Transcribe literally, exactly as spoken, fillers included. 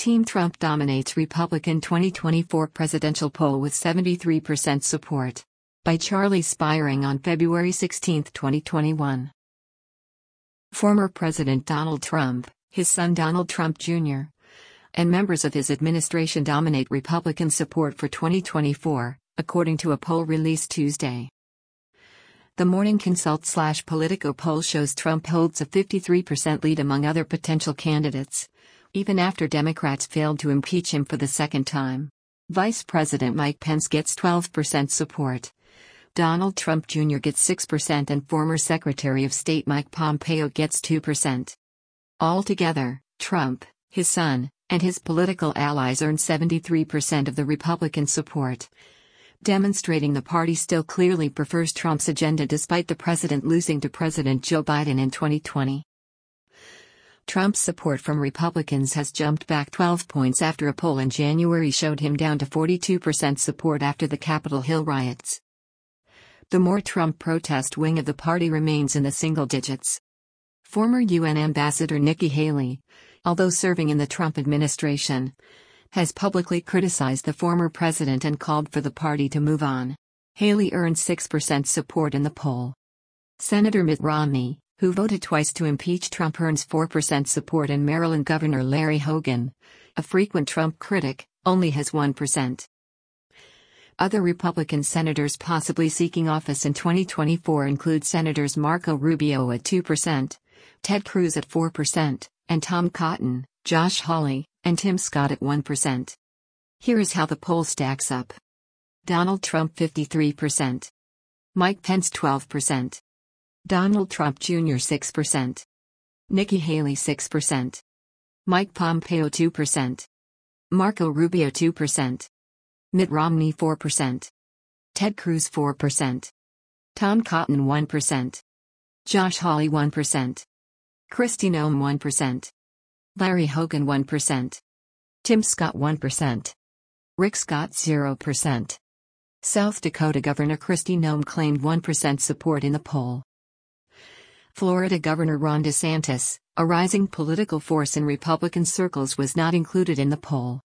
Team Trump dominates Republican twenty twenty-four presidential poll with seventy-three percent support. By Charlie Spiering on February sixteenth, twenty twenty-one. Former President Donald Trump, his son Donald Trump Junior, and members of his administration dominate Republican support for twenty twenty-four, according to a poll released Tuesday. The Morning Consult slash Politico poll shows Trump holds a fifty-three percent lead among other potential candidates, even after Democrats failed to impeach him for the second time. Vice President Mike Pence gets twelve percent support. Donald Trump Junior gets six percent and former Secretary of State Mike Pompeo gets two percent. Altogether, Trump, his son, and his political allies earned seventy-three percent of the Republican support, demonstrating the party still clearly prefers Trump's agenda despite the president losing to President Joe Biden in twenty twenty. Trump's support from Republicans has jumped back twelve points after a poll in January showed him down to forty-two percent support after the Capitol Hill riots. The more Trump protest wing of the party remains in the single digits. Former U N Ambassador Nikki Haley, although serving in the Trump administration, has publicly criticized the former president and called for the party to move on. Haley earned six percent support in the poll. Senator Mitt Romney, who voted twice to impeach Trump, earns four percent support, and Maryland Governor Larry Hogan, a frequent Trump critic, only has one percent. Other Republican senators possibly seeking office in twenty twenty-four include Senators Marco Rubio at two percent, Ted Cruz at four percent, and Tom Cotton, Josh Hawley, and Tim Scott at one percent. Here is how the poll stacks up. Donald Trump fifty-three percent. Mike Pence twelve percent. Donald Trump Junior six percent. Nikki Haley six percent. Mike Pompeo two percent. Marco Rubio two percent. Mitt Romney four percent. Ted Cruz four percent. Tom Cotton one percent. Josh Hawley one percent. Kristi Noem one percent. Larry Hogan one percent. Tim Scott one percent. Rick Scott zero percent. South Dakota Governor Kristi Noem claimed one percent support in the poll. Florida Governor Ron DeSantis, a rising political force in Republican circles, was not included in the poll.